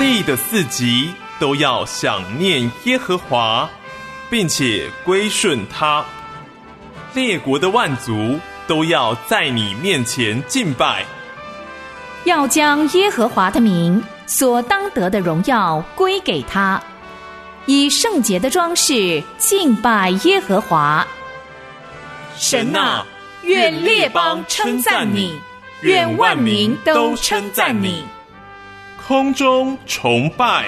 地的四极都要想念耶和华，并且归顺他。列国的万族都要在你面前敬拜， 要将耶和华的名所当得的荣耀归给他，以圣洁的装饰敬拜耶和华。神啊，愿列邦称赞你，愿万民都称赞你。 空中崇拜。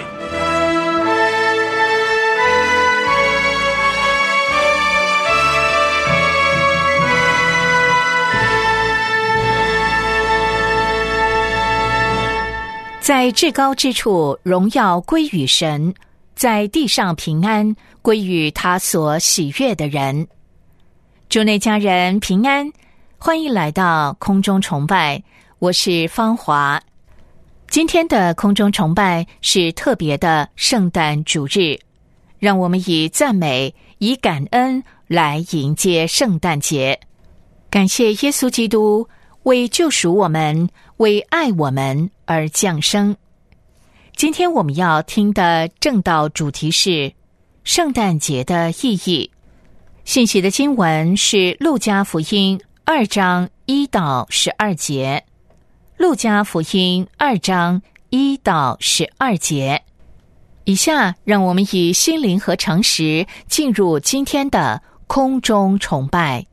在至高之处，荣耀归于神；在地上平安归于他所喜悦的人。主内家人平安，欢迎来到空中崇拜，我是芳华。今天的空中崇拜是特别的圣诞主日，让我们以赞美、以感恩来迎接圣诞节。感谢耶稣基督为救赎我们、为爱我们而降生。今天我们要听的正道主题是圣诞节的意义。信息的经文是路加福音2章1到12节。路加福音2章1到12节。以下让我们以心灵和诚实进入今天的空中崇拜。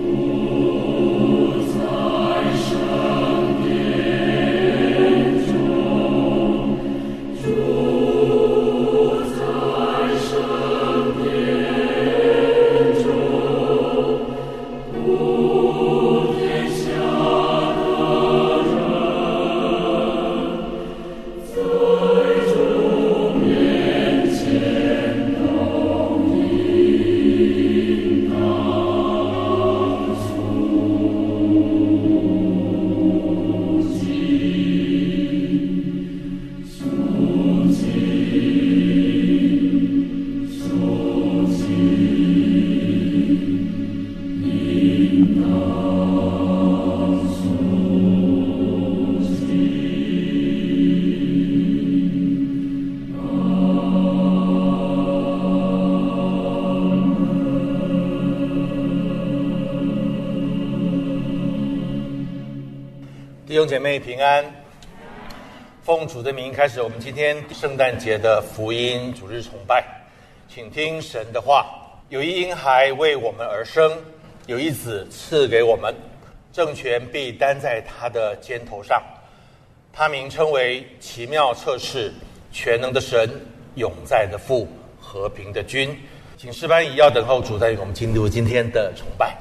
弟兄姐妹平安，奉主的名开始我们今天圣诞节的福音主日崇拜。请听神的话。有一婴孩为我们而生，有一子赐给我们，政权必担在他的肩头上。他名称为奇妙策士，全能的神，永在的父，和平的君。请诗班以要等候主带领我们进入今天的崇拜。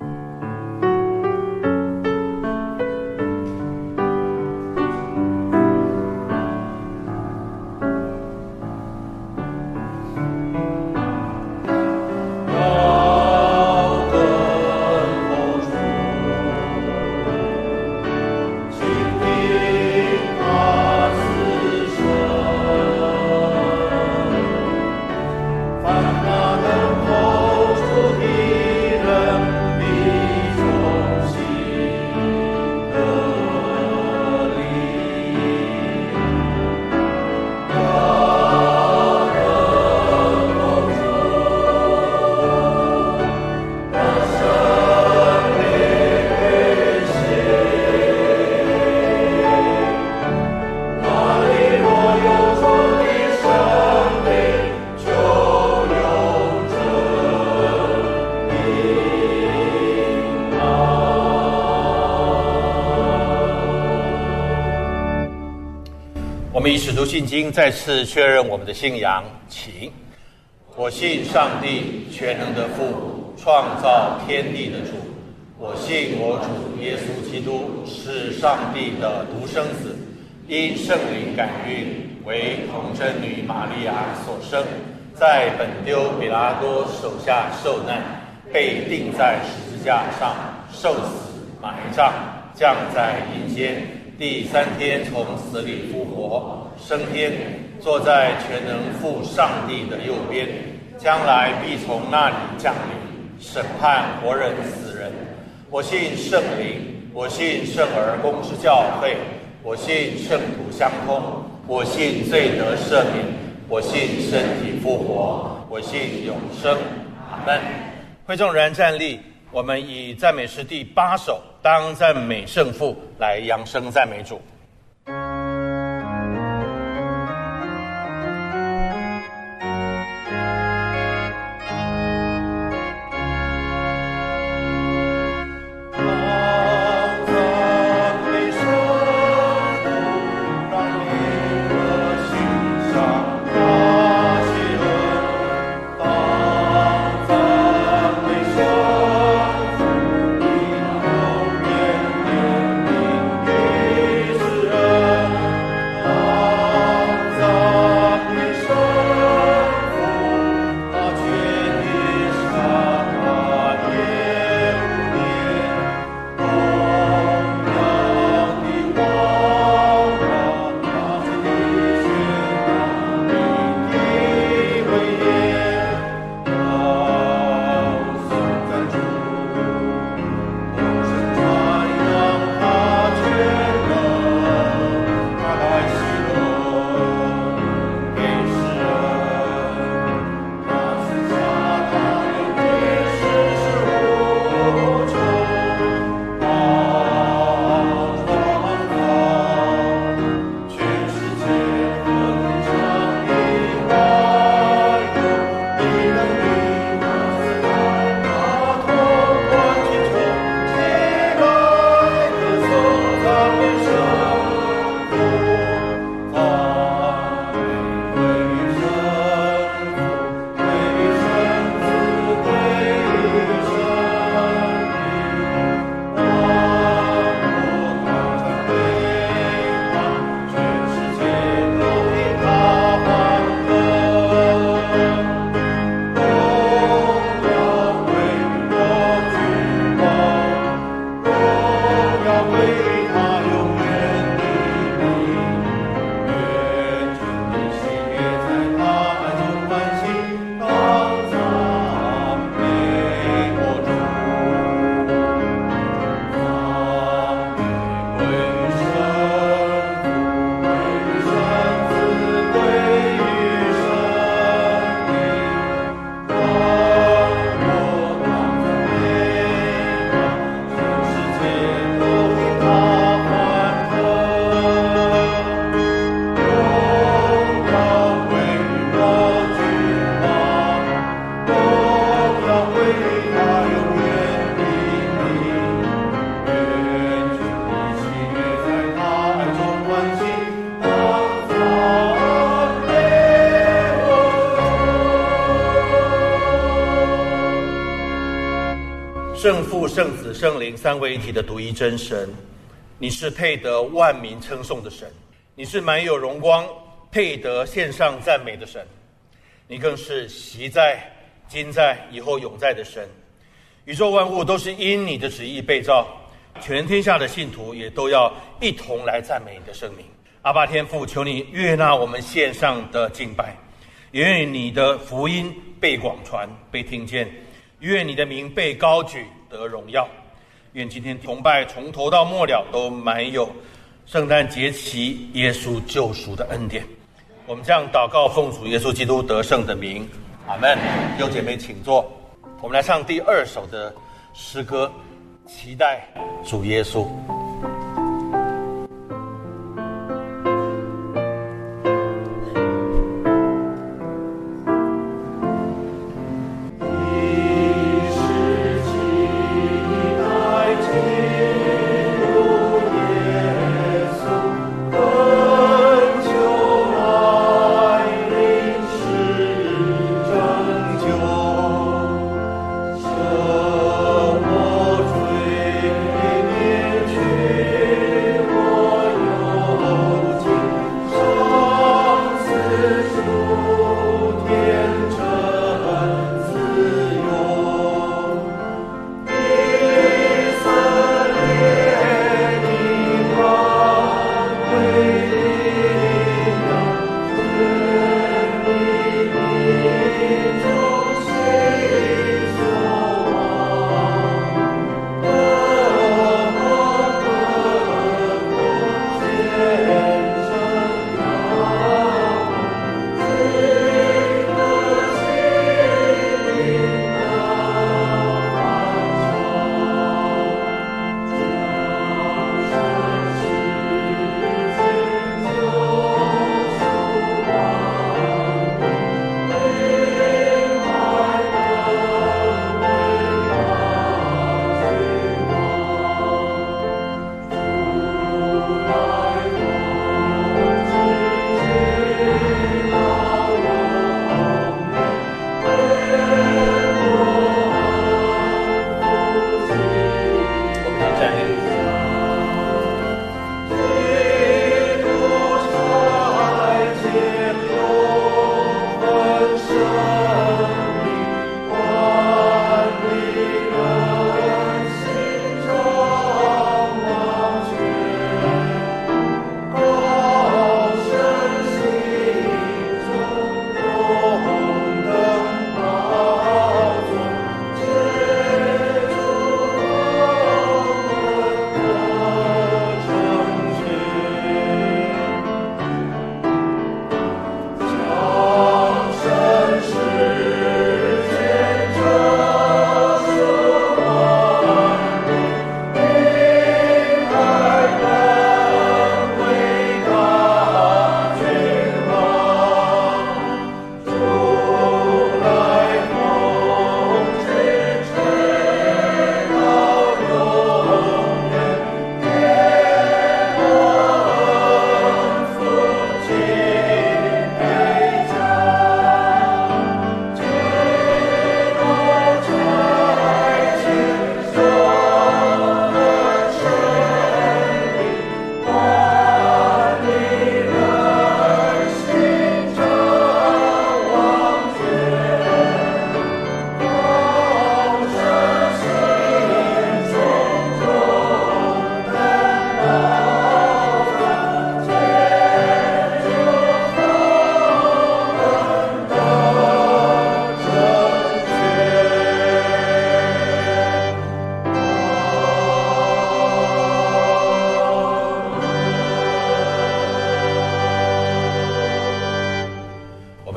我们以使徒信经再次确认我们的信仰，请。我信上帝全能的父，创造天地的主。我信我主耶稣基督是上帝的独生子，因圣灵感孕，为童贞女玛利亚所生，在本丢彼拉多手下受难，被钉在十字架上，受死，埋葬，降在阴间，第3天从死里复活，升天，坐在全能父上帝的右边，将来必从那里降临，审判活人死人。我信圣灵，我信圣而公之教会，我信圣徒相通， 我信罪得赦免，我信身体复活，我信永生。阿们。会众人站立，我们以赞美诗第8首《当赞美圣父》来扬声赞美主。圣父、圣子、圣灵三位一体的独一真神，你是配得万民称颂的神，你是满有荣光，配得献上赞美的神，你更是昔在、今在、以后永在的神。宇宙万物都是因你的旨意被造，全天下的信徒也都要一同来赞美你的圣名。阿爸天父，求你悦纳我们献上的敬拜，也愿你的福音被广传、被听见，愿你的名被高举得荣耀。愿今天崇拜从头到末了都满有圣诞节期耶稣救赎的恩典。我们这样祷告，奉主耶稣基督得胜的名，阿们。弟兄姐妹请坐，我们来唱第2首的诗歌，期待主耶稣。 我追念去。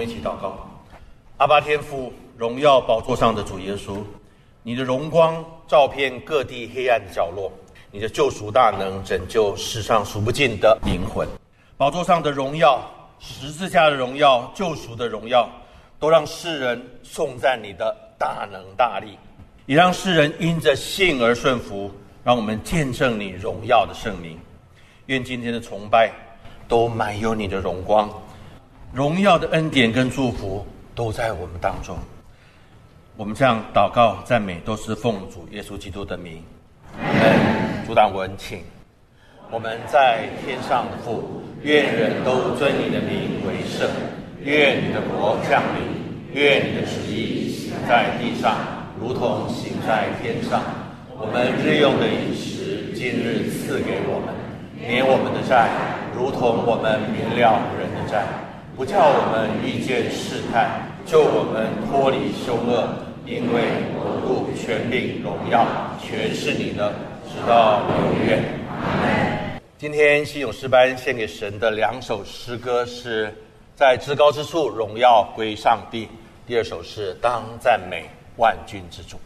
们一起祷告。阿爸天父，荣耀宝座上的主耶稣，你的荣光照遍各地黑暗的角落，你的救赎大能拯救世上数不尽的灵魂。宝座上的荣耀，十字架的荣耀，救赎的荣耀，都让世人颂赞你的大能大力，也让世人因着信而顺服，让我们见证你荣耀的圣名。愿今天的崇拜都满有你的荣光，荣耀的恩典跟祝福都在我们当中。我们这样祷告赞美，都是奉主耶稣基督的名。主党文请。我们在天上的父，愿人都尊你的名为圣。愿你的国降临，愿你的旨意行在地上，如同行在天上。我们日用的饮食，今日赐给我们，免我们的债，如同我们免了人的债，不叫我们遇见试探，救我们脱离凶恶。因为国度、权柄、荣耀，全是你的，直到永远。今天信友诗班献给神的2首诗歌是在至高之处荣耀归上帝，第2首是当赞美万军之主。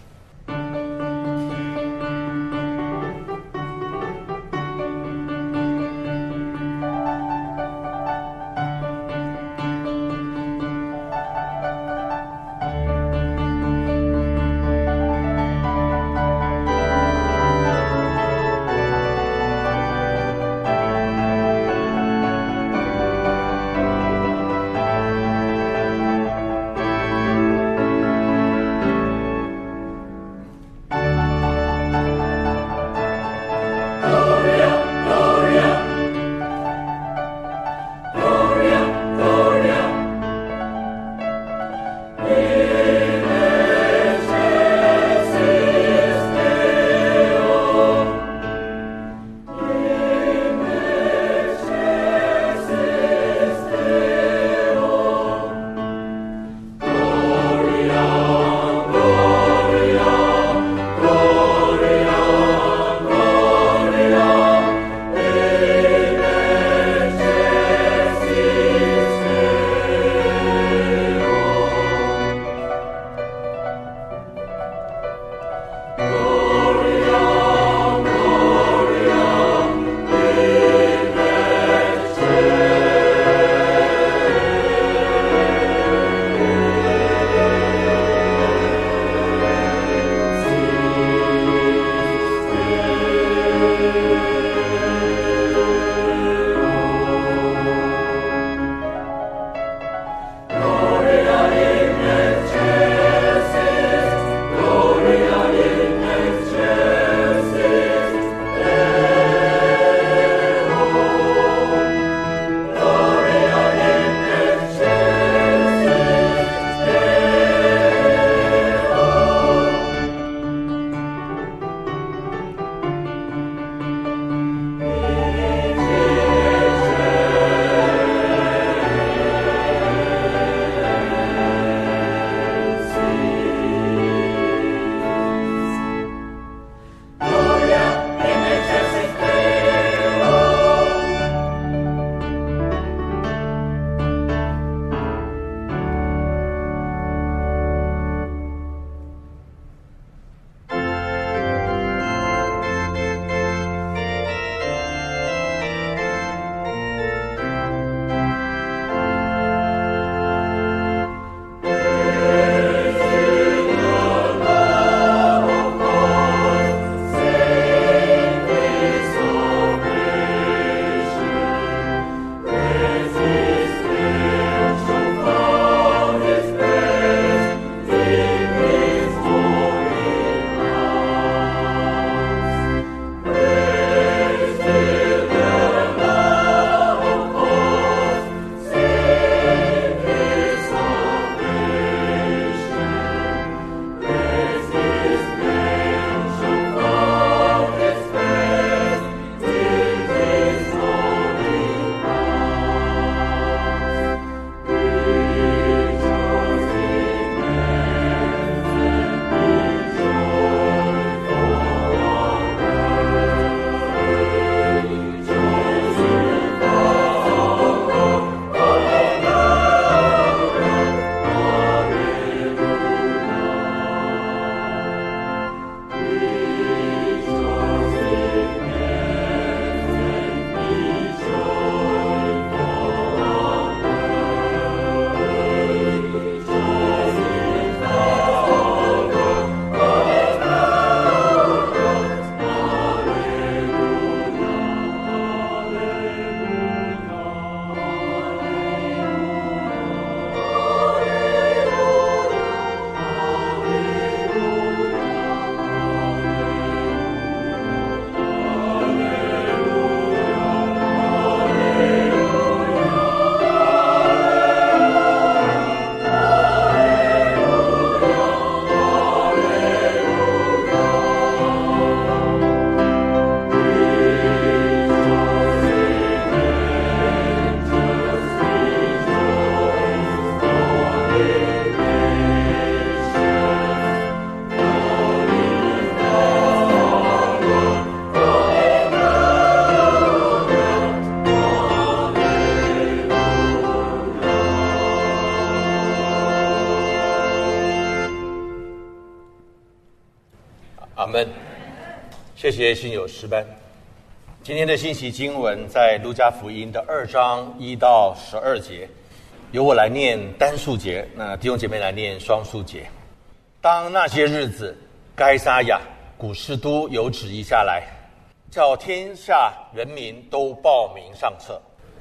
阿们。谢谢信友诗班。今天的信息经文在路加福音的2章1到12节，由我来念单数节，那弟兄姐妹来念双数节。当那些日子，该撒亚古士都有旨意下来，叫天下人民都报名上册。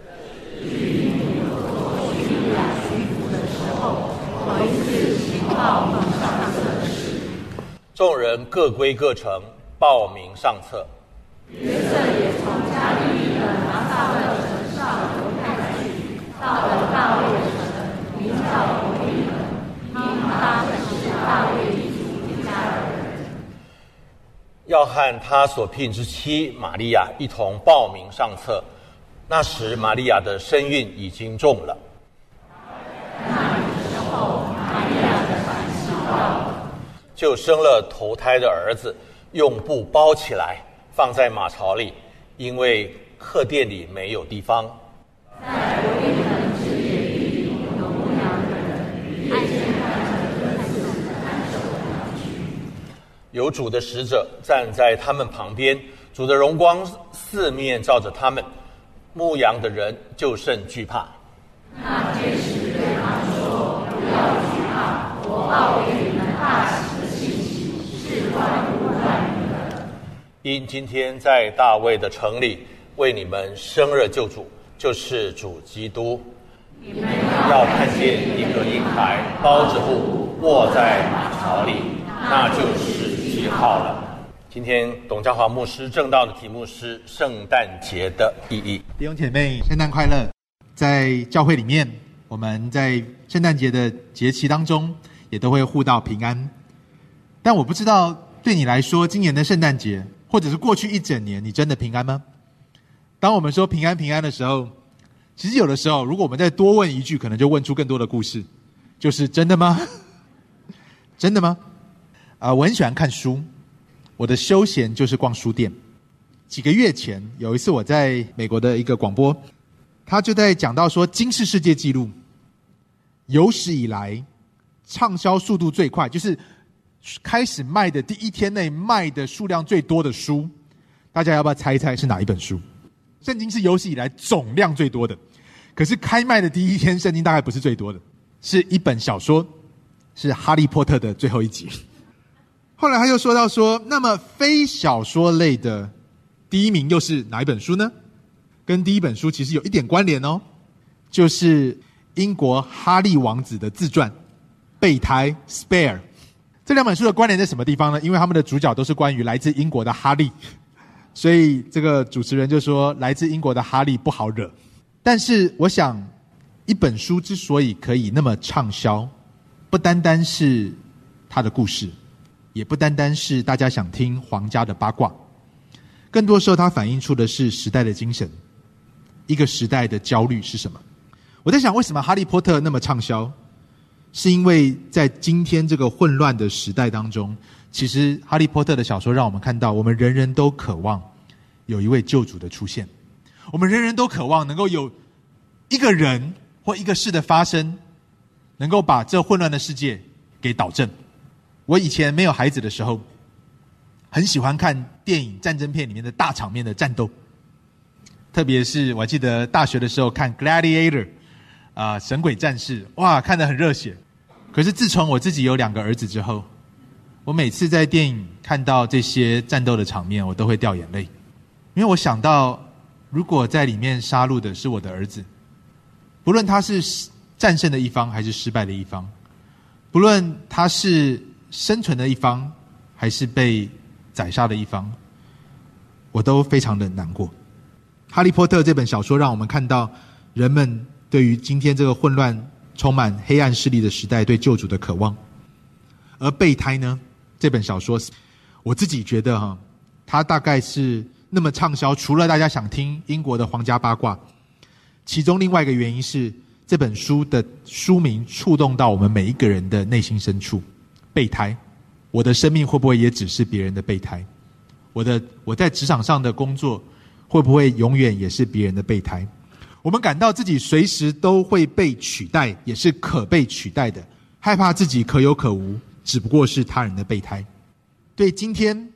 众人各归各城，报名上册。约瑟也从加利利的拿撒勒城上犹太去，到了大卫城，名叫伯利恒，因他们是大卫一族一家的人。要和他所聘之妻玛利亚一同报名上册。那时玛利亚的身孕已经重了。那时候，玛利亚的反期到了，就生了头胎的儿子，用布包起来，放在马槽里，因为客店里没有地方。在伯利恒之野地有牧羊的人，看见他跟孩子看守了去。有主的使者站在他们旁边，主的荣光四面照着他们，牧羊的人就甚惧怕。那天使对他说：“不要惧怕，我报给你们大喜的信息，是关乎你们。因今天在大卫的城里为你们生了救主，就是主基督。你们要看见一个婴孩包着布卧在马槽里，那就是记号了。”今天董家华牧师正道的题目是圣诞节的意义。 弟兄姐妹，圣诞快乐！在教会里面，我们在圣诞节的节期当中也都会互道平安。但我不知道对你来说，今年的圣诞节或者是过去一整年，你真的平安吗？当我们说平安平安的时候，其实有的时候如果我们再多问一句，可能就问出更多的故事，就是真的吗？真的吗？我很喜欢看书，我的休闲就是逛书店。几个月前有一次我在美国的一个广播，他就在讲到说，金氏世界纪录有史以来畅销速度最快，就是开始卖的第一天内卖的数量最多的书，大家要不要猜一猜是哪一本书？圣经是有史以来总量最多的，可是开卖的第一天，圣经大概不是最多的，是一本小说，是哈利波特的最后一集。后来他又说到说，那么非小说类的第一名又是哪一本书呢？跟第一本书其实有一点关联哦，就是英国哈利王子的自传《备胎》Spare。这两本书的关联在什么地方呢？因为他们的主角都是关于来自英国的哈利，所以这个主持人就说来自英国的哈利不好惹。但是我想，一本书之所以可以那么畅销，不单单是它的故事，也不单单是大家想听皇家的八卦，更多时候它反映出的是时代的精神，一个时代的焦虑是什么。我在想，为什么哈利波特那么畅销，是因为在今天这个混乱的时代当中，其实哈利波特的小说让我们看到，我们人人都渴望有一位救主的出现，我们人人都渴望能够有一个人或一个事的发生，能够把这混乱的世界给导正。我以前没有孩子的时候，很喜欢看电影战争片里面的大场面的战斗，特别是我记得大学的时候看 Gladiator 神鬼战士，哇，看得很热血。可是自从我自己有2个儿子之后，我每次在电影看到这些战斗的场面，我都会掉眼泪，因为我想到，如果在里面杀戮的是我的儿子，不论他是战胜的一方还是失败的一方，不论他是生存的一方还是被宰杀的一方，我都非常的难过。哈利波特这本小说让我们看到人们对于今天这个混乱充满黑暗势力的时代对救主的渴望。而备胎呢，这本小说我自己觉得它大概是那么畅销，除了大家想听英国的皇家八卦，其中另外一个原因是这本书的书名触动到我们每一个人的内心深处。备胎，我的生命会不会也只是别人的备胎？我在职场上的工作会不会永远也是别人的备胎？我们感到自己随时都会被取代，也是可被取代的，害怕自己可有可无，只不过是他人的备胎。对今天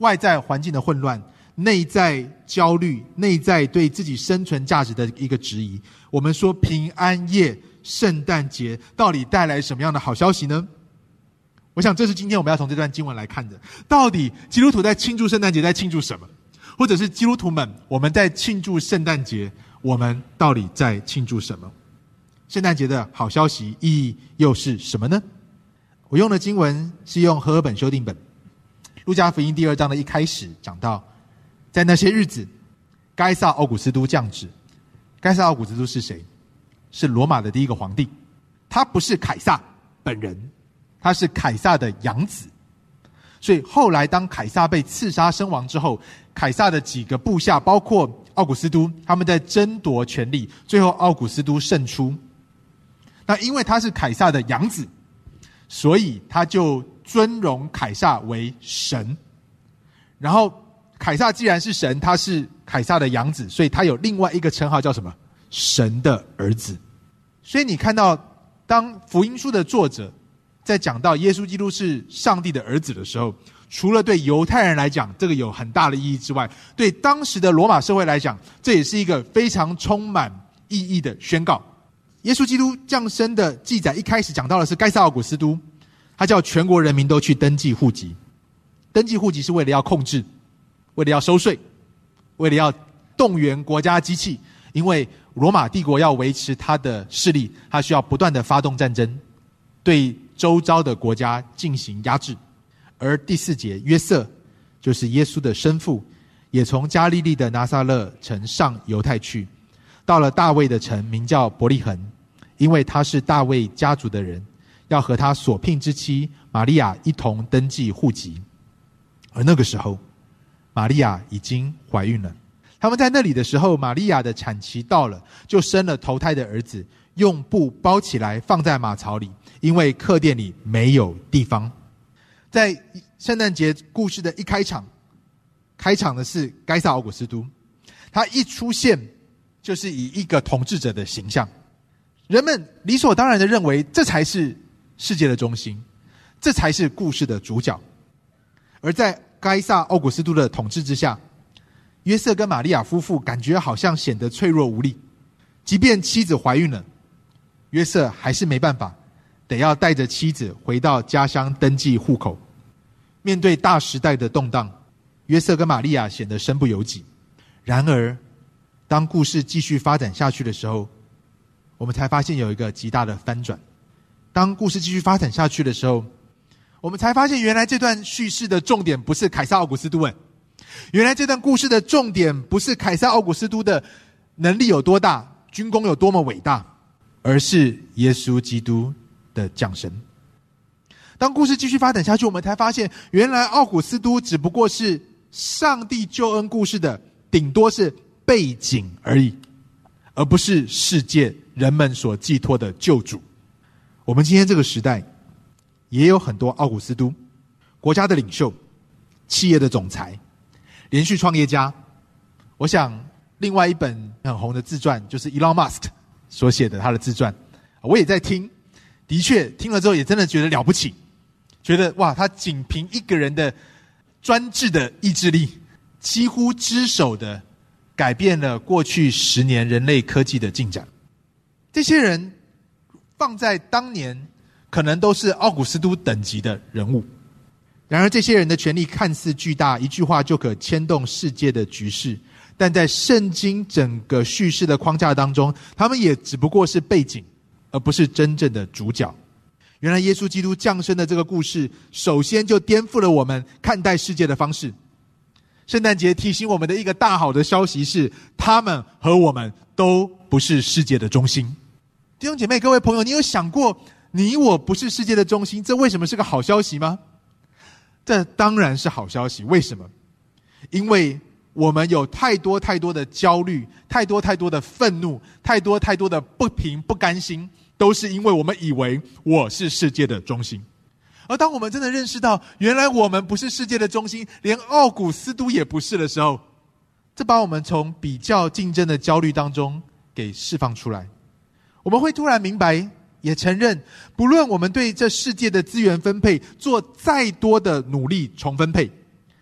外在环境的混乱，内在焦虑，内在对自己生存价值的一个质疑。我们说平安夜、圣诞节到底带来什么样的好消息呢？我想这是今天我们要从这段经文来看的。到底基督徒在庆祝圣诞节在庆祝什么？或者是基督徒们我们在庆祝圣诞节，我们到底在庆祝什么？圣诞节的好消息意义又是什么呢？我用的经文是用和合本修订本，路加福音第2章的一开始讲到，在那些日子，该撒奥古斯都降旨。该撒奥古斯都是谁？是罗马的第一个皇帝，他不是凯撒本人，他是凯撒的养子。所以后来当凯撒被刺杀身亡之后，凯撒的几个部下包括奥古斯都，他们在争夺权力，最后奥古斯都胜出。那因为他是凯撒的养子，所以他就尊荣凯撒为神。然后凯撒既然是神，他是凯撒的养子，所以他有另外一个称号叫什么？神的儿子。所以你看到当福音书的作者在讲到耶稣基督是上帝的儿子的时候，除了对犹太人来讲这个有很大的意义之外，对当时的罗马社会来讲，这也是一个非常充满意义的宣告。耶稣基督降生的记载一开始讲到的是该撒奥古斯都，他叫全国人民都去登记户籍。登记户籍是为了要控制，为了要收税，为了要动员国家机器，因为罗马帝国要维持他的势力，他需要不断的发动战争，对周遭的国家进行压制。而第4节，约瑟就是耶稣的生父，也从加利利的拿撒勒城上犹太去，到了大卫的城，名叫伯利恒，因为他是大卫家族的人，要和他所聘之妻玛利亚一同登记户籍。而那个时候玛利亚已经怀孕了。他们在那里的时候，玛利亚的产期到了，就生了头胎的儿子，用布包起来放在马槽里，因为客店里没有地方。在圣诞节故事的一开场的是该撒奥古斯都，他一出现就是以一个统治者的形象，人们理所当然的认为这才是世界的中心，这才是故事的主角。而在该撒奥古斯都的统治之下，约瑟跟玛利亚夫妇感觉好像显得脆弱无力，即便妻子怀孕了，约瑟还是没办法，得要带着妻子回到家乡登记户口。面对大时代的动荡，约瑟跟玛利亚显得身不由己。然而当故事继续发展下去的时候，我们才发现有一个极大的翻转。当故事继续发展下去的时候，我们才发现原来这段叙事的重点不是凯撒奥古斯都，原来这段故事的重点不是凯撒奥古斯都的能力有多大，军功有多么伟大，而是耶稣基督的降生。当故事继续发展下去，我们才发现原来奥古斯都只不过是上帝救恩故事的顶多是背景而已，而不是世界人们所寄托的救主。我们今天这个时代也有很多奥古斯都，国家的领袖，企业的总裁，连续创业家。我想另外一本很红的自传就是 Elon Musk 所写的他的自传，我也在听，的确听了之后也真的觉得了不起，觉得哇，他仅凭一个人的专制的意志力，几乎只手的改变了过去10年人类科技的进展。这些人放在当年可能都是奥古斯都等级的人物，然而这些人的权力看似巨大，一句话就可牵动世界的局势，但在圣经整个叙事的框架当中，他们也只不过是背景，而不是真正的主角。原来耶稣基督降生的这个故事，首先就颠覆了我们看待世界的方式。圣诞节提醒我们的一个大好的消息是，他们和我们都不是世界的中心。弟兄姐妹，各位朋友，你有想过你我不是世界的中心，这为什么是个好消息吗？这当然是好消息。为什么？因为我们有太多太多的焦虑，太多太多的愤怒，太多太多的不平不甘心，都是因为我们以为我是世界的中心。而当我们真的认识到原来我们不是世界的中心，连奥古斯都也不是的时候，这把我们从比较竞争的焦虑当中给释放出来。我们会突然明白，也承认，不论我们对这世界的资源分配做再多的努力重分配，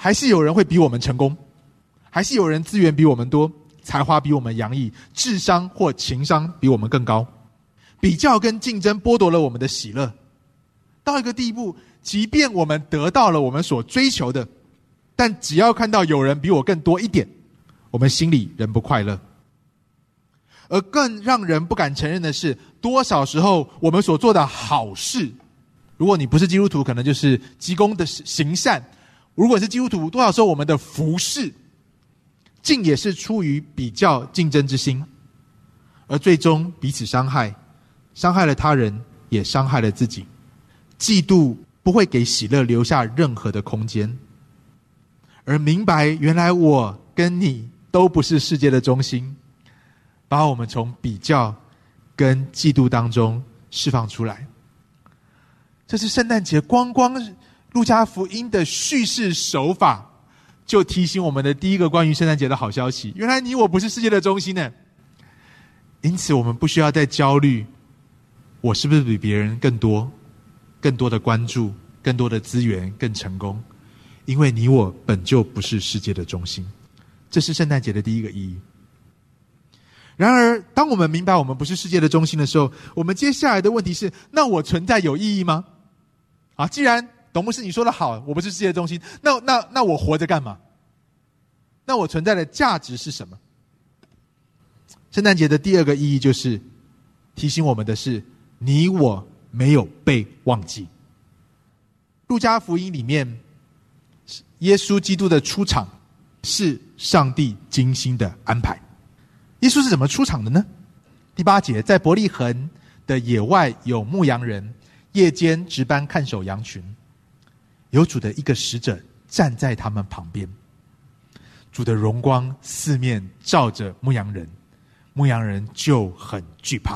还是有人会比我们成功，还是有人资源比我们多，才华比我们洋溢，智商或情商比我们更高。比较跟竞争剥夺了我们的喜乐，到一个地步，即便我们得到了我们所追求的，但只要看到有人比我更多一点，我们心里仍不快乐。而更让人不敢承认的是，多少时候我们所做的好事，如果你不是基督徒，可能就是积功的行善；如果是基督徒，多少时候我们的服事，竟也是出于比较竞争之心，而最终彼此伤害，伤害了他人，也伤害了自己。嫉妒不会给喜乐留下任何的空间，而明白原来我跟你都不是世界的中心，把我们从比较跟嫉妒当中释放出来。这是圣诞节光路加福音的叙事手法，就提醒我们的第一个关于圣诞节的好消息：原来你我不是世界的中心呢。因此我们不需要再焦虑我是不是比别人更多的关注，更多的资源，更成功，因为你我本就不是世界的中心。这是圣诞节的第一个意义。然而当我们明白我们不是世界的中心的时候，我们接下来的问题是，那我存在有意义吗？既然董牧师你说的好，我不是世界的中心，那我活着干嘛？那我存在的价值是什么？圣诞节的第二个意义就是提醒我们的是，你我没有被忘记。路加福音里面，耶稣基督的出场是上帝精心的安排。耶稣是怎么出场的呢？第8节，在伯利恒的野外有牧羊人，夜间值班看守羊群，有主的一个使者站在他们旁边，主的荣光四面照着牧羊人，牧羊人就很惧怕。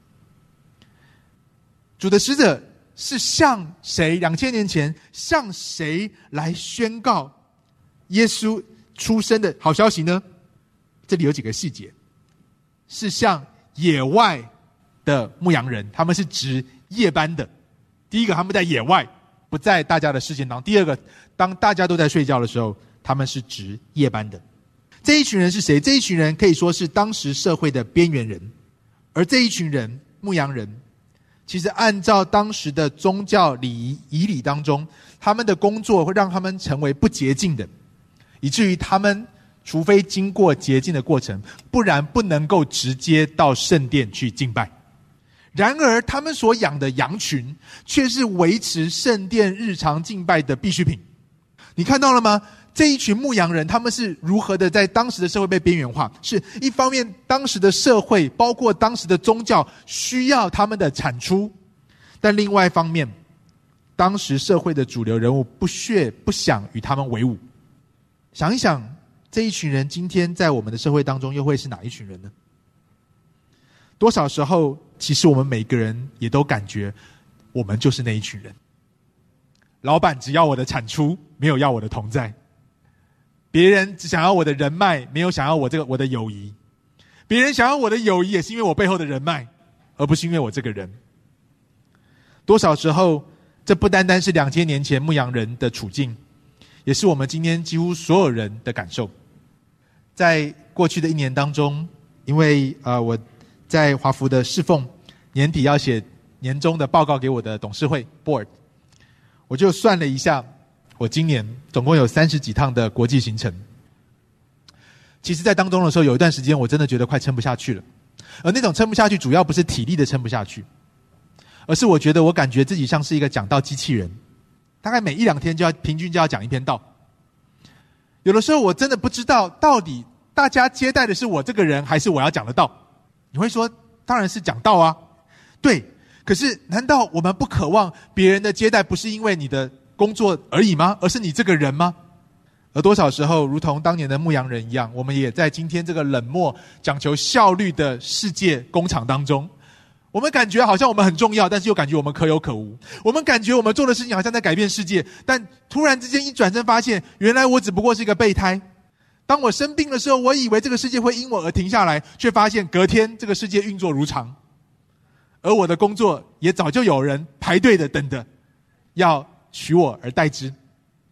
主的使者是向谁？2000年前向谁来宣告耶稣出生的好消息呢？这里有几个细节，是向野外的牧羊人，他们是值夜班的。第一个，他们在野外，不在大家的视线当中；第二个，当大家都在睡觉的时候，他们是值夜班的。这一群人是谁？这一群人可以说是当时社会的边缘人，而这一群人，牧羊人，其实按照当时的宗教礼仪仪礼当中，他们的工作会让他们成为不洁净的，以至于他们除非经过洁净的过程，不然不能够直接到圣殿去敬拜。然而他们所养的羊群却是维持圣殿日常敬拜的必需品。你看到了吗？这一群牧羊人，他们是如何的在当时的社会被边缘化？是一方面当时的社会包括当时的宗教需要他们的产出，但另外一方面当时社会的主流人物不想与他们为伍。想一想，这一群人今天在我们的社会当中又会是哪一群人呢？多少时候其实我们每个人也都感觉我们就是那一群人。老板只要我的产出，没有要我的同在；别人只想要我的人脉，没有想要我的友谊；别人想要我的友谊，也是因为我背后的人脉，而不是因为我这个人。多少时候这不单单是2000年前牧羊人的处境，也是我们今天几乎所有人的感受。在过去的1年当中，因为我在华福的侍奉，年底要写年终的报告给我的董事会 board， 我就算了一下，我今年总共有30几趟的国际行程。其实在当中的时候，有一段时间我真的觉得快撑不下去了，而那种撑不下去主要不是体力的撑不下去，而是我觉得我感觉自己像是一个讲道机器人，大概每1-2天平均就要讲一篇道。有的时候我真的不知道到底大家接待的是我这个人，还是我要讲的道。你会说当然是讲道啊，对，可是难道我们不渴望别人的接待不是因为你的工作而已吗？而是你这个人吗？而多少时候如同当年的牧羊人一样，我们也在今天这个冷漠讲求效率的世界工厂当中，我们感觉好像我们很重要，但是又感觉我们可有可无。我们感觉我们做的事情好像在改变世界，但突然之间一转身发现，原来我只不过是一个备胎。当我生病的时候，我以为这个世界会因我而停下来，却发现隔天这个世界运作如常，而我的工作也早就有人排队的等着要取我而代之。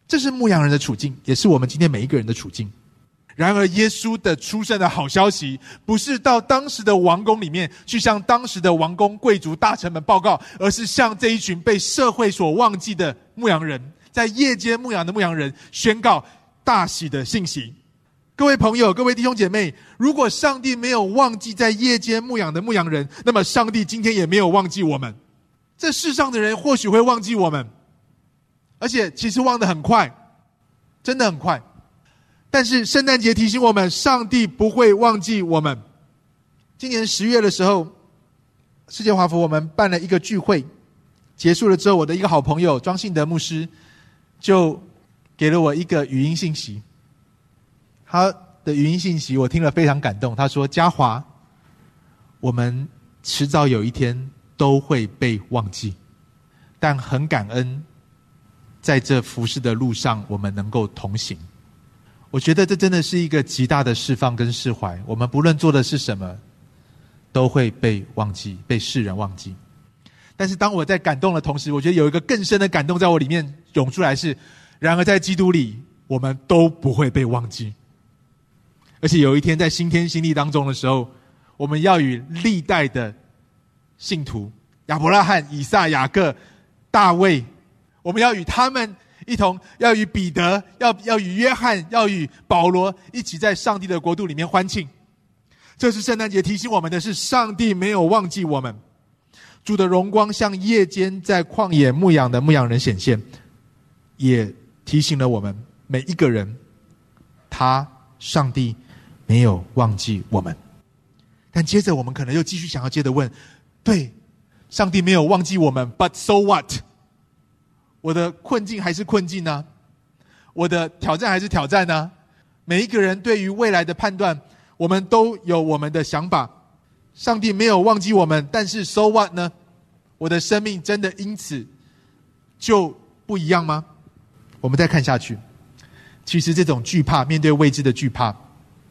这是牧羊人的处境，也是我们今天每一个人的处境。然而耶稣的出生的好消息不是到当时的王宫里面去向当时的王公贵族大臣们报告，而是向这一群被社会所忘记的牧羊人，在夜间牧羊的牧羊人宣告大喜的信息。各位朋友，各位弟兄姐妹，如果上帝没有忘记在夜间牧羊的牧羊人，那么上帝今天也没有忘记我们。这世上的人或许会忘记我们，而且其实忘得很快，真的很快。但是圣诞节提醒我们，上帝不会忘记我们。今年10月的时候，世界华福我们办了一个聚会，结束了之后，我的一个好朋友庄信德牧师就给了我一个语音信息。他的语音信息我听了非常感动，他说：嘉华，我们迟早有一天都会被忘记，但很感恩在这服事的路上我们能够同行。我觉得这真的是一个极大的释放跟释怀，我们不论做的是什么都会被忘记，被世人忘记。但是当我在感动的同时，我觉得有一个更深的感动在我里面涌出来，是然而在基督里我们都不会被忘记。而且有一天在新天新地当中的时候，我们要与历代的信徒亚伯拉罕、以撒、雅各、大卫，我们要与他们一同，要与彼得，要与约翰，要与保罗一起在上帝的国度里面欢庆。这是圣诞节提醒我们的是，上帝没有忘记我们。主的荣光向夜间在旷野牧羊的牧羊人显现，也提醒了我们每一个人，上帝没有忘记我们。但接着我们可能又继续想要接着问，对，上帝没有忘记我们 but so what？ 我的困境还是困境呢？我的挑战还是挑战呢？每一个人对于未来的判断，我们都有我们的想法。上帝没有忘记我们，但是 so what 呢？我的生命真的因此就不一样吗？我们再看下去，其实这种惧怕，面对未知的惧怕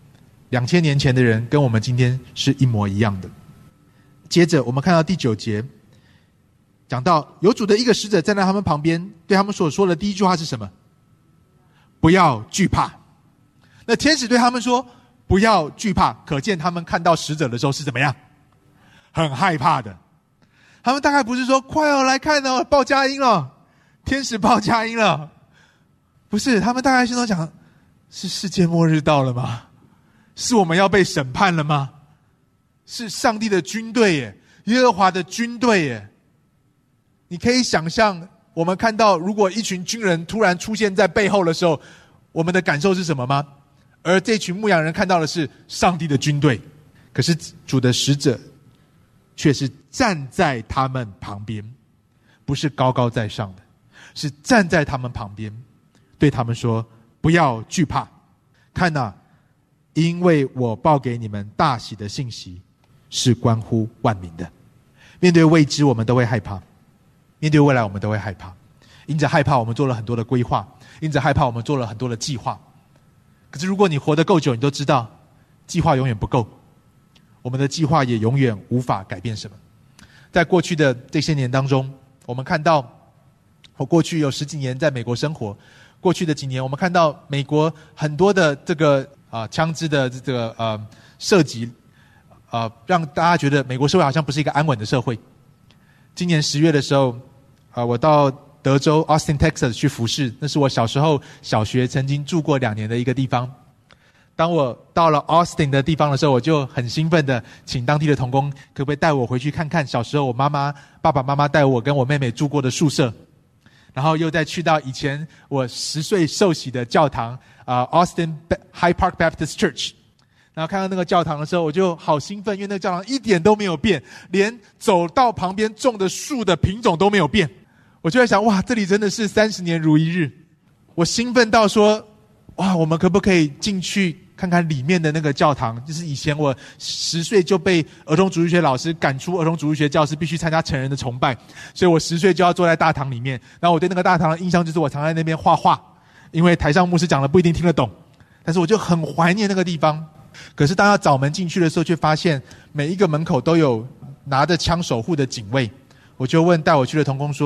，2000年前的人跟我们今天是一模一样的。接着我们看到第9节，讲到有主的一个使者站在他们旁边，对他们所说的第一句话是什么？不要惧怕。那天使对他们说不要惧怕，可见他们看到使者的时候是怎么样？很害怕的。他们大概不是说快哦来看哦报佳音了，天使报佳音了，不是，他们大概心中讲，是世界末日到了吗？是我们要被审判了吗？是上帝的军队耶，耶和华的军队耶。你可以想象，我们看到如果一群军人突然出现在背后的时候，我们的感受是什么吗？而这群牧羊人看到的是上帝的军队，可是主的使者却是站在他们旁边，不是高高在上的，是站在他们旁边，对他们说不要惧怕，看哪，因为我报给你们大喜的信息是关乎万民的。面对未知我们都会害怕，面对未来我们都会害怕，因着害怕我们做了很多的规划，因着害怕我们做了很多的计划。可是如果你活得够久，你都知道计划永远不够，我们的计划也永远无法改变什么。在过去的这些年当中，我们看到，我过去有10几年在美国生活，过去的几年我们看到美国很多的这个枪支的这个射击，让大家觉得美国社会好像不是一个安稳的社会。今年10月的时候，我到德州 Austin Texas 去服侍，那是我小时候小学曾经住过2年的一个地方。当我到了 Austin 的地方的时候，我就很兴奋的请当地的同工可不可以带我回去看看小时候我爸爸妈妈带我跟我妹妹住过的宿舍，然后又再去到以前我10岁受洗的教堂Austin High Park Baptist Church， 然后看到那个教堂的时候，我就好兴奋，因为那个教堂一点都没有变，连走道旁边种的树的品种都没有变。我就在想，哇，这里真的是30年如一日。我兴奋到说，哇，我们可不可以进去看看里面的那个教堂？就是以前我10岁就被儿童主日学老师赶出儿童主日学教室，必须参加成人的崇拜，所以我10岁就要坐在大堂里面。然后我对那个大堂的印象就是我常在那边画画，因为台上牧师讲的不一定听得懂，但是我就很怀念那个地方。可是当要找门进去的时候，却发现每一个门口都有拿着枪守护的警卫。我就问带我去的同工说，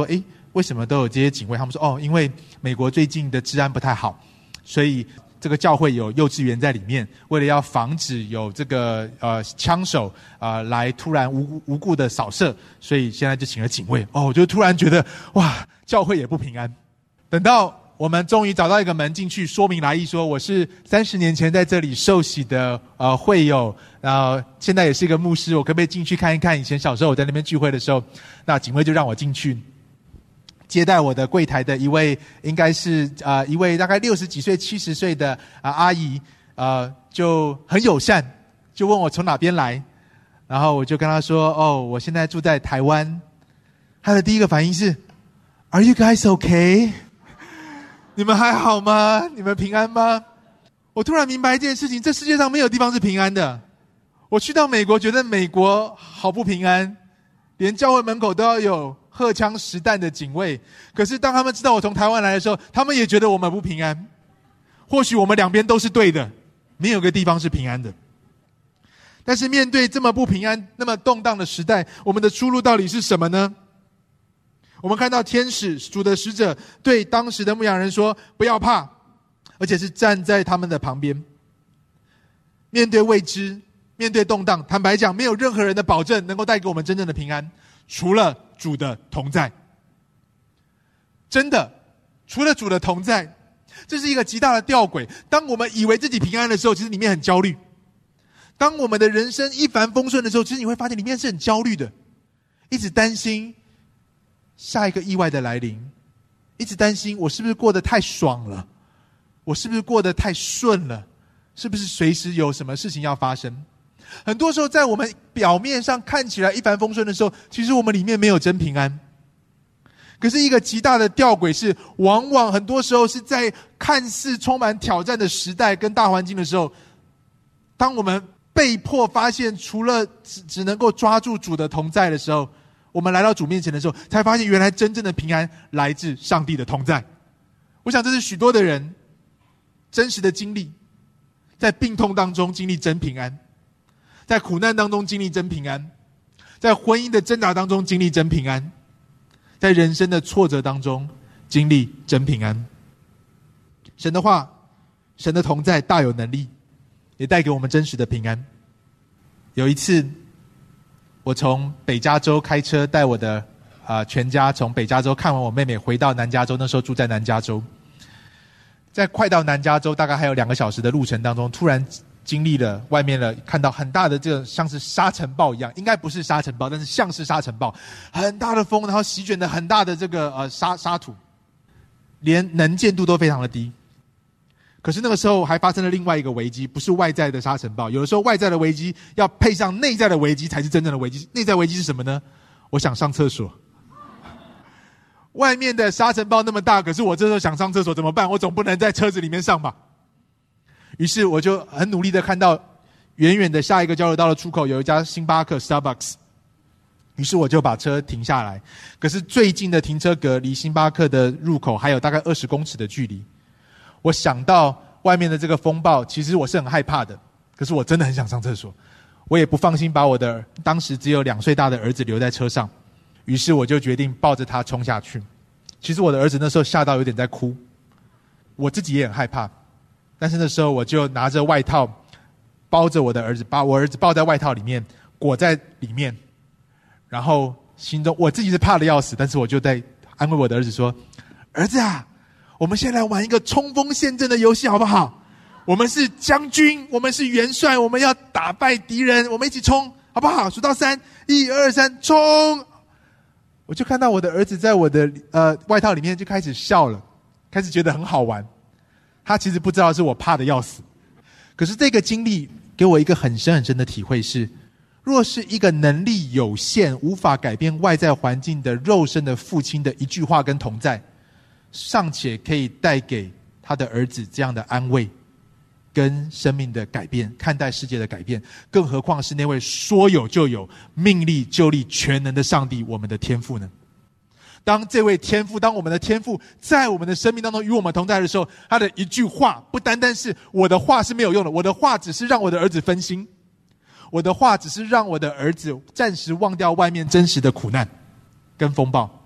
为什么都有这些警卫？他们说因为美国最近的治安不太好，所以这个教会有幼稚园在里面，为了要防止有这个枪手来突然无故的扫射，所以现在就请了警卫。我就突然觉得哇，教会也不平安。等到我们终于找到一个门进去，说明来意，说我是30年前在这里受洗的会友，现在也是一个牧师，我可不可以进去看一看？以前小时候我在那边聚会的时候，那警卫就让我进去。接待我的柜台的一位应该是一位大概60几岁70岁的阿姨，就很友善，就问我从哪边来，然后我就跟她说我现在住在台湾。她的第一个反应是 Are you guys okay？ 你们还好吗？你们平安吗？我突然明白一件事情，这世界上没有地方是平安的。我去到美国，觉得美国好不平安，连教会门口都要有荷枪实弹的警卫。可是当他们知道我从台湾来的时候，他们也觉得我们不平安。或许我们两边都是对的，没有个地方是平安的。但是面对这么不平安、那么动荡的时代，我们的出路到底是什么呢？我们看到天使主的使者对当时的牧羊人说，不要怕，而且是站在他们的旁边。面对未知，面对动荡，坦白讲，没有任何人的保证能够带给我们真正的平安，除了主的同在。真的，除了主的同在，这是一个极大的吊诡。当我们以为自己平安的时候，其实里面很焦虑。当我们的人生一帆风顺的时候，其实你会发现里面是很焦虑的，一直担心下一个意外的来临，一直担心我是不是过得太爽了，我是不是过得太顺了，是不是随时有什么事情要发生。很多时候在我们表面上看起来一帆风顺的时候，其实我们里面没有真平安。可是一个极大的吊诡是，往往很多时候是在看似充满挑战的时代跟大环境的时候，当我们被迫发现除了只能够抓住主的同在的时候，我们来到主面前的时候，才发现原来真正的平安来自上帝的同在。我想这是许多的人真实的经历，在病痛当中经历真平安，在苦难当中经历真平安，在婚姻的挣扎当中经历真平安，在人生的挫折当中经历真平安。神的话，神的同在大有能力，也带给我们真实的平安。有一次我从北加州开车带我的全家从北加州看完我妹妹回到南加州，那时候住在南加州。在快到南加州大概还有2个小时的路程当中，突然经历了外面了，看到很大的这个像是沙尘暴一样，应该不是沙尘暴，但是像是沙尘暴，很大的风，然后席卷的很大的这个沙土，连能见度都非常的低。可是那个时候还发生了另外一个危机，不是外在的沙尘暴，有的时候外在的危机要配上内在的危机才是真正的危机。内在危机是什么呢？我想上厕所。外面的沙尘暴那么大，可是我这时候想上厕所怎么办？我总不能在车子里面上吧。于是我就很努力的看到远远的下一个交流道的出口有一家星巴克 Starbucks， 于是我就把车停下来。可是最近的停车格离星巴克的入口还有大概20公尺的距离。我想到外面的这个风暴，其实我是很害怕的，可是我真的很想上厕所。我也不放心把我的当时只有2岁大的儿子留在车上，于是我就决定抱着他冲下去。其实我的儿子那时候吓到有点在哭，我自己也很害怕，但是那时候我就拿着外套包着我的儿子，把我儿子抱在外套里面，裹在里面，然后心中我自己是怕的要死，但是我就在安慰我的儿子说，儿子啊，我们先来玩一个冲锋陷阵的游戏好不好？我们是将军，我们是元帅，我们要打败敌人，我们一起冲好不好？数到3，1、2、3，冲！我就看到我的儿子在我的外套里面就开始笑了，开始觉得很好玩。他其实不知道是我怕的要死。可是这个经历给我一个很深很深的体会是，若是一个能力有限无法改变外在环境的肉身的父亲的一句话跟同在，尚且可以带给他的儿子这样的安慰跟生命的改变，看待世界的改变，更何况是那位说有就有命立就立全能的上帝，我们的天父呢？当这位天父，当我们的天父在我们的生命当中与我们同在的时候，他的一句话不单单是我的话是没有用的，我的话只是让我的儿子分心，我的话只是让我的儿子暂时忘掉外面真实的苦难跟风暴，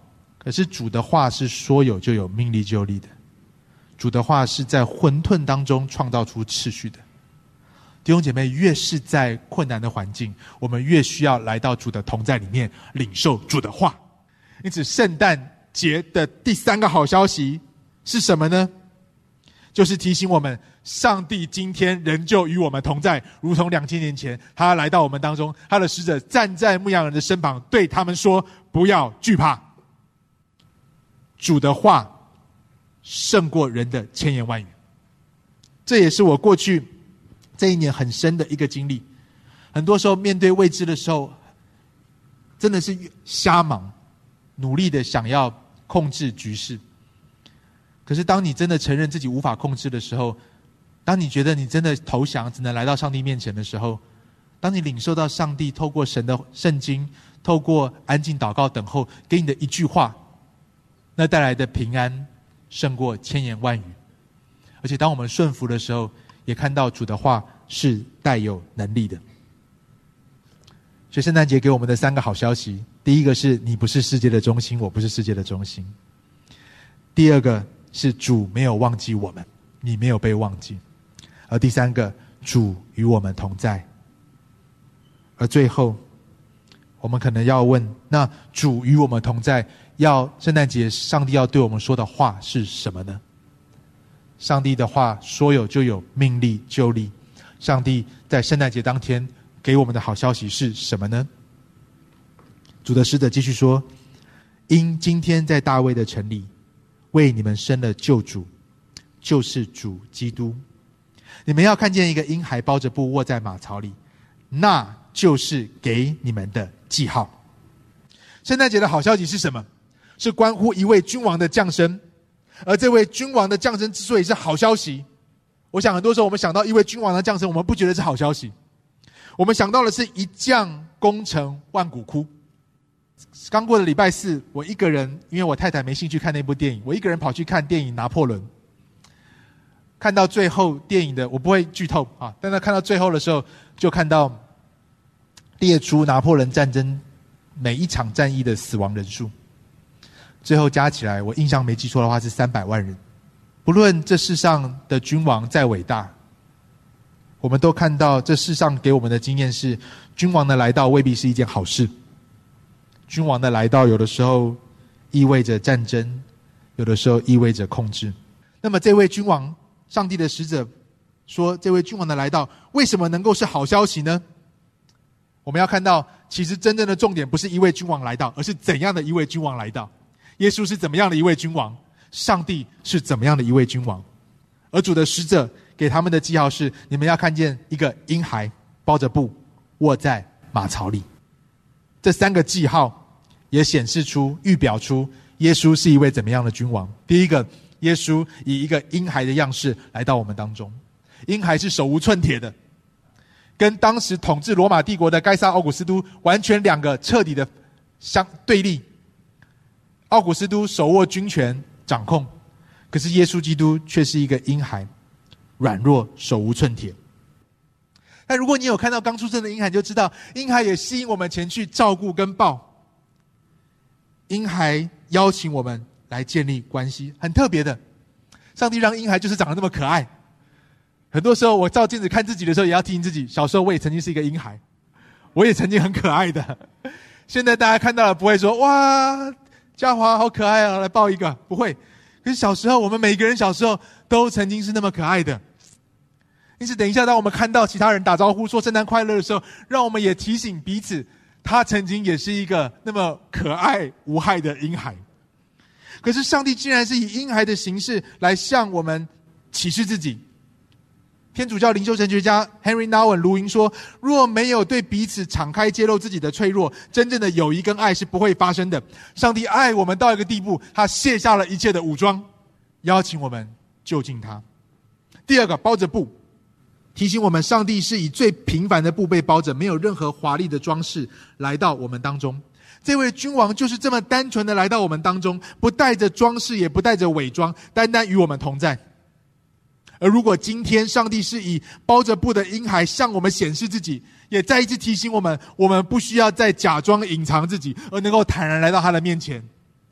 可是主的话是说有就有，命立就立的。主的话是在混沌当中创造出秩序的。弟兄姐妹，越是在困难的环境，我们越需要来到主的同在里面，领受主的话。因此圣诞节的第3个好消息是什么呢？就是提醒我们，上帝今天仍旧与我们同在，如同2000年前他来到我们当中，他的使者站在牧羊人的身旁，对他们说，不要惧怕。主的话胜过人的千言万语。这也是我过去这一年很深的一个经历。很多时候面对未知的时候，真的是瞎忙，努力的想要控制局势。可是当你真的承认自己无法控制的时候，当你觉得你真的投降，只能来到上帝面前的时候，当你领受到上帝透过神的圣经，透过安静祷告等候给你的一句话，那带来的平安胜过千言万语。而且当我们顺服的时候，也看到主的话是带有能力的。所以圣诞节给我们的3个好消息，第一个是你不是世界的中心，我不是世界的中心。第二个是主没有忘记我们，你没有被忘记。而第3个，主与我们同在。而最后我们可能要问，那主与我们同在，圣诞节上帝要对我们说的话是什么呢？上帝的话说有就有，命立就立。上帝在圣诞节当天给我们的好消息是什么呢？主的使者继续说，因今天在大卫的城里为你们生了救主，就是主基督。你们要看见一个婴孩包着布卧在马槽里，那就是给你们的记号。圣诞节的好消息是什么？是关乎一位君王的降生。而这位君王的降生之所以是好消息，我想很多时候我们想到一位君王的降生，我们不觉得是好消息，我们想到的是一将功成万骨枯。刚过的礼拜4，我一个人，因为我太太没兴趣看那部电影，我一个人跑去看电影《拿破仑》。看到最后电影的，我不会剧透啊，但是看到最后的时候，就看到列出拿破仑战争每一场战役的死亡人数，最后加起来，我印象没记错的话是300万人。不论这世上的君王再伟大，我们都看到这世上给我们的经验是，君王的来到未必是一件好事。君王的来到有的时候意味着战争，有的时候意味着控制。那么这位君王，上帝的使者说，这位君王的来到为什么能够是好消息呢？我们要看到，其实真正的重点不是一位君王来到，而是怎样的一位君王来到。耶稣是怎么样的一位君王，上帝是怎么样的一位君王。而主的使者给他们的记号是，你们要看见一个婴孩包着布卧在马槽里。这3个记号也显示出预表出耶稣是一位怎么样的君王。第一个，耶稣以一个婴孩的样式来到我们当中。婴孩是手无寸铁的，跟当时统治罗马帝国的该撒奥古斯都完全2个彻底的对立。奥古斯都手握军权掌控，可是耶稣基督却是一个婴孩，软弱手无寸铁。但如果你有看到刚出生的婴孩，就知道婴孩也吸引我们前去照顾跟抱。婴孩邀请我们来建立关系，很特别的。上帝让婴孩就是长得那么可爱。很多时候我照镜子看自己的时候，也要提醒自己，小时候我也曾经是一个婴孩，我也曾经很可爱的。现在大家看到了不会说，哇，嘉华好可爱啊，来抱一个，不会。可是小时候，我们每个人小时候都曾经是那么可爱的。因此等一下当我们看到其他人打招呼说圣诞快乐的时候，让我们也提醒彼此，他曾经也是一个那么可爱无害的婴孩。可是上帝竟然是以婴孩的形式来向我们启示自己。天主教灵修神学家 Henry Nouwen 卢云说，若没有对彼此敞开揭露自己的脆弱，真正的友谊跟爱是不会发生的。上帝爱我们到一个地步，他卸下了一切的武装，邀请我们就近他。第二个，包着布，提醒我们上帝是以最平凡的布被包着，没有任何华丽的装饰来到我们当中。这位君王就是这么单纯的来到我们当中，不带着装饰，也不带着伪装，单单与我们同在。而如果今天上帝是以包着布的婴孩向我们显示自己，也再一次提醒我们，我们不需要再假装隐藏自己，而能够坦然来到他的面前。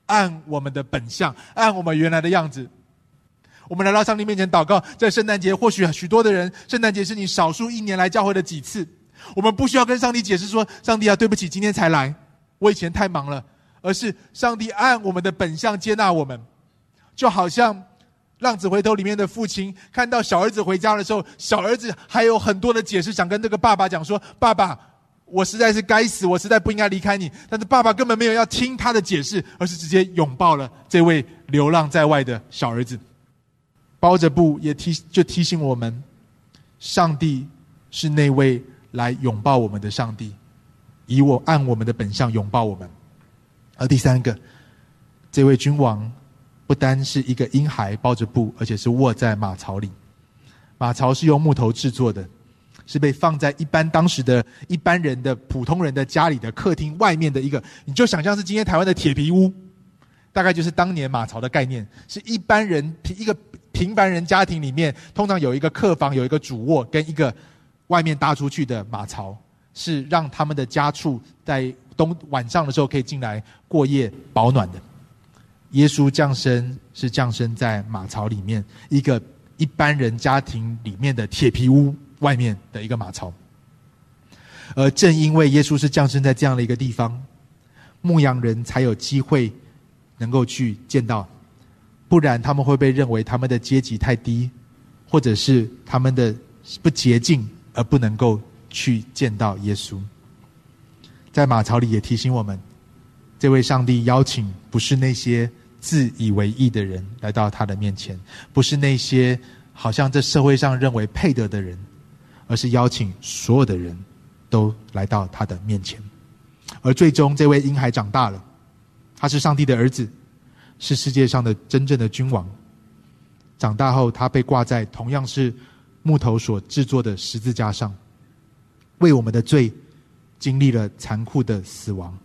按我们的本相，按我们原来的样子。我们来到上帝面前祷告，在圣诞节或许许多的人，圣诞节是你少数一年来教会的几次，我们不需要跟上帝解释说，上帝啊，对不起，今天才来，我以前太忙了，而是上帝按我们的本相接纳我们。就好像浪子回头里面的父亲看到小儿子回家的时候，小儿子还有很多的解释想跟这个爸爸讲说，爸爸，我实在是该死，我实在不应该离开你。但是爸爸根本没有要听他的解释，而是直接拥抱了这位流浪在外的小儿子。包着布也提醒我们，上帝是那位来拥抱我们的上帝，按我们的本相拥抱我们。而第三个，这位君王不单是一个婴孩包着布，而且是卧在马槽里。马槽是用木头制作的，是被放在当时的一般人的普通人的家里的客厅外面的一个，你就想象是今天台湾的铁皮屋，大概就是当年马槽的概念，是一般人一个平凡人家庭里面，通常有一个客房，有一个主卧，跟一个外面搭出去的马槽，是让他们的家畜在晚上的时候可以进来过夜保暖的。耶稣降生是降生在马槽里面，一个一般人家庭里面的铁皮屋外面的一个马槽。而正因为耶稣是降生在这样的一个地方，牧羊人才有机会能够去见到，不然他们会被认为他们的阶级太低，或者是他们的不洁净，而不能够去见到耶稣。在马槽里也提醒我们，这位上帝邀请不是那些自以为义的人来到他的面前，不是那些好像这社会上认为配得的人，而是邀请所有的人都来到他的面前。而最终这位婴孩长大了，他是上帝的儿子，是世界上的真正的君王。长大后他被挂在同样是木头所制作的十字架上，为我们的罪经历了残酷的死亡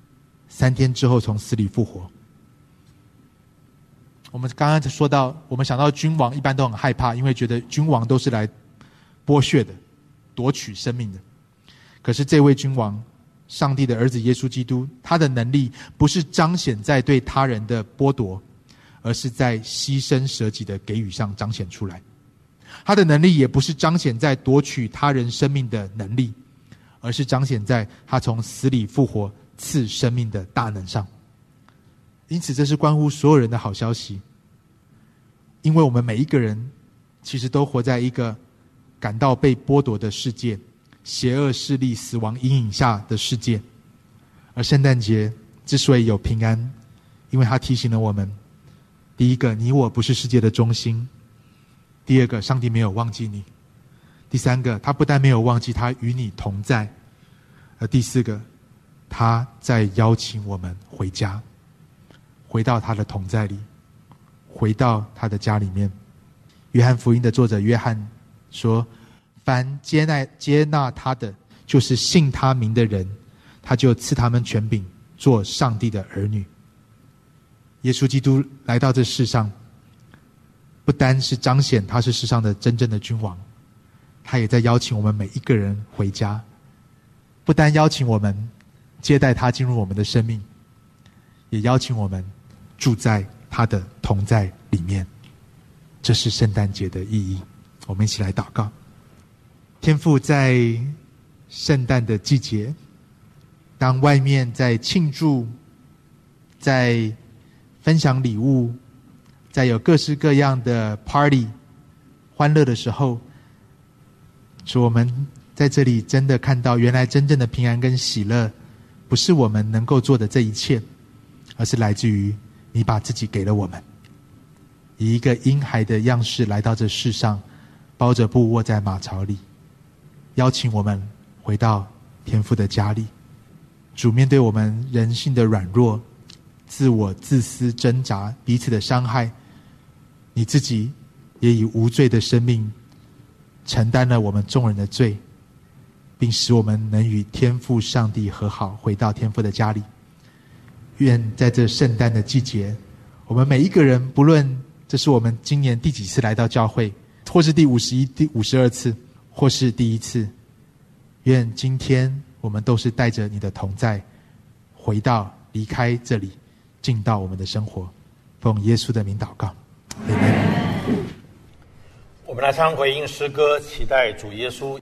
，3天之后从死里复活。我们刚刚说到，我们想到君王一般都很害怕，因为觉得君王都是来剥削的，夺取生命的。可是这位君王，上帝的儿子耶稣基督，他的能力不是彰显在对他人的剥夺，而是在牺牲舍己的给予上彰显出来。他的能力也不是彰显在夺取他人生命的能力，而是彰显在他从死里复活赐生命的大能上。因此这是关乎所有人的好消息，因为我们每一个人其实都活在一个感到被剥夺的世界，邪恶势力死亡阴影下的世界。而圣诞节之所以有平安，因为它提醒了我们，第一个，你我不是世界的中心；第二个，上帝没有忘记你；第三个，他不但没有忘记，他与你同在；而第四个，他在邀请我们回家，回到他的同在里，回到他的家里面。约翰福音的作者约翰说，凡接纳他的，就是信他名的人，他就赐他们权柄做上帝的儿女。耶稣基督来到这世上，不单是彰显他是世上的真正的君王，他也在邀请我们每一个人回家。不单邀请我们接待他进入我们的生命，也邀请我们住在他的同在里面。这是圣诞节的意义。我们一起来祷告。天父，在圣诞的季节，当外面在庆祝，在分享礼物，在有各式各样的 party 欢乐的时候，主，我们在这里真的看到，原来真正的平安跟喜乐不是我们能够做的这一切，而是来自于你把自己给了我们，以一个婴孩的样式来到这世上，包着布卧在马槽里，邀请我们回到天父的家里。主，面对我们人性的软弱、自我自私挣扎、彼此的伤害，你自己也以无罪的生命承担了我们众人的罪，并使我们能与天父上帝和好，回到天父的家里。愿在这圣诞的季节，我们每一个人，不论这是我们今年第几次来到教会，或是第51、第52次，或是第一次，愿今天我们都是带着你的同在，离开这里， 进到我们的生活。奉耶稣的名祷告，阿们。 我们来唱回应诗歌，期待主耶稣。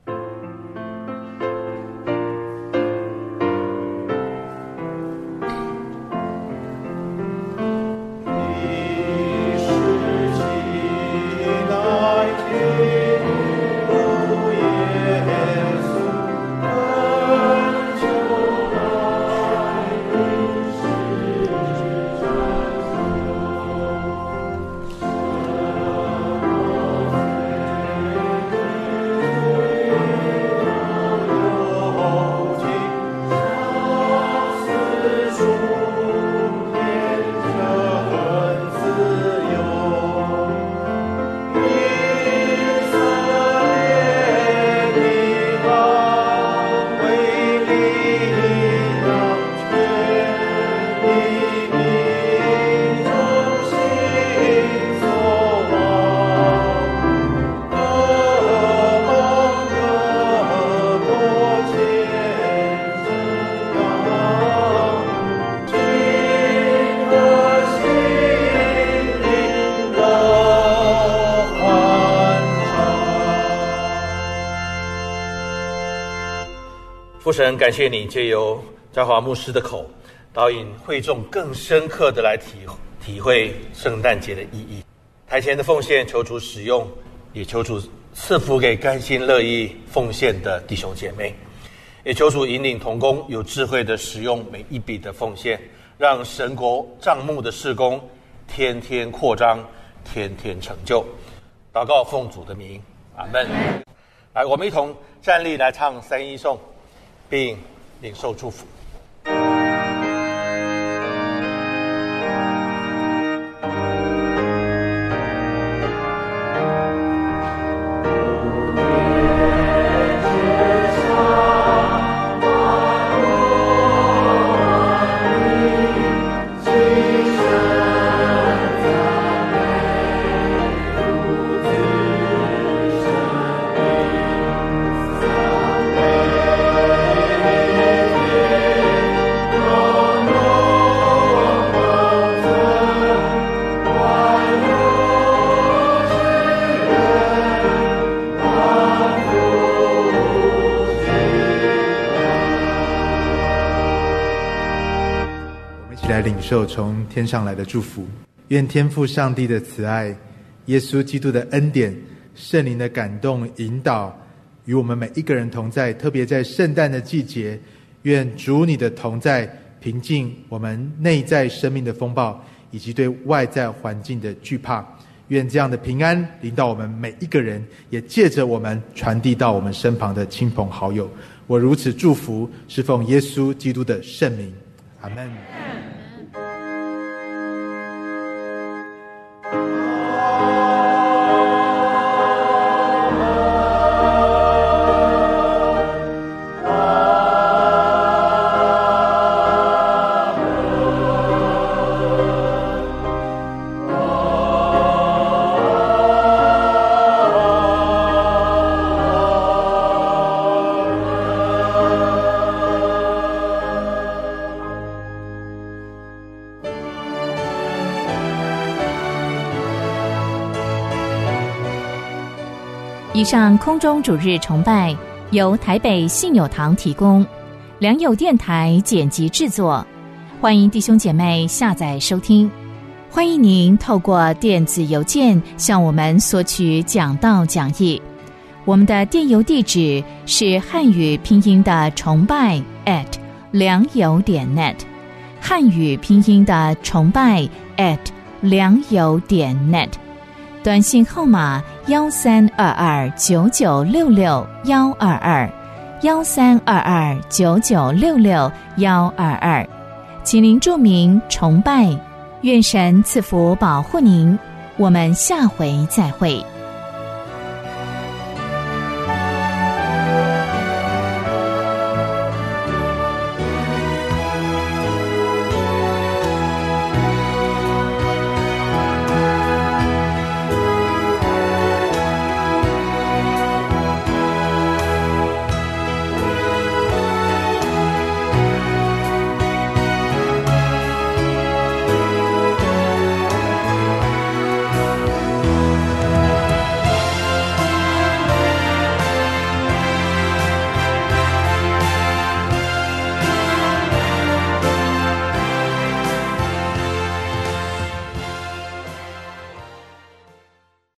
父神，感谢你借由嘉华牧师的口，导引会众更深刻的来体会圣诞节的意义。台前的奉献，求主使用，也求主赐福给甘心乐意奉献的弟兄姐妹，也求主引领同工有智慧的使用每一笔的奉献，让神国帐幕的事工天天扩张，天天成就。祷告奉主的名，阿们。来，我们一同站立来唱三一颂，并领受祝福。 来领受从天上来的祝福。愿天父上帝的慈爱、耶稣基督的恩典、圣灵的感动引导与我们每一个人同在，特别在圣诞的季节，愿主你的同在平静我们内在生命的风暴以及对外在环境的惧怕。愿这样的平安临到我们每一个人，也借着我们传递到我们身旁的亲朋好友。我如此祝福，是奉耶稣基督的圣名，阿们。 以上空中主日崇拜由台北信友堂提供，良友电台剪辑制作，欢迎弟兄姐妹下载收听。欢迎您透过电子邮件向我们索取讲道讲义，我们的电邮地址是汉语拼音的崇拜良友.net， 汉语拼音的崇拜良友.net，短信号码1322-9966-122，1322-9966-122，请您注明崇拜。愿神赐福保护您，我们下回再会。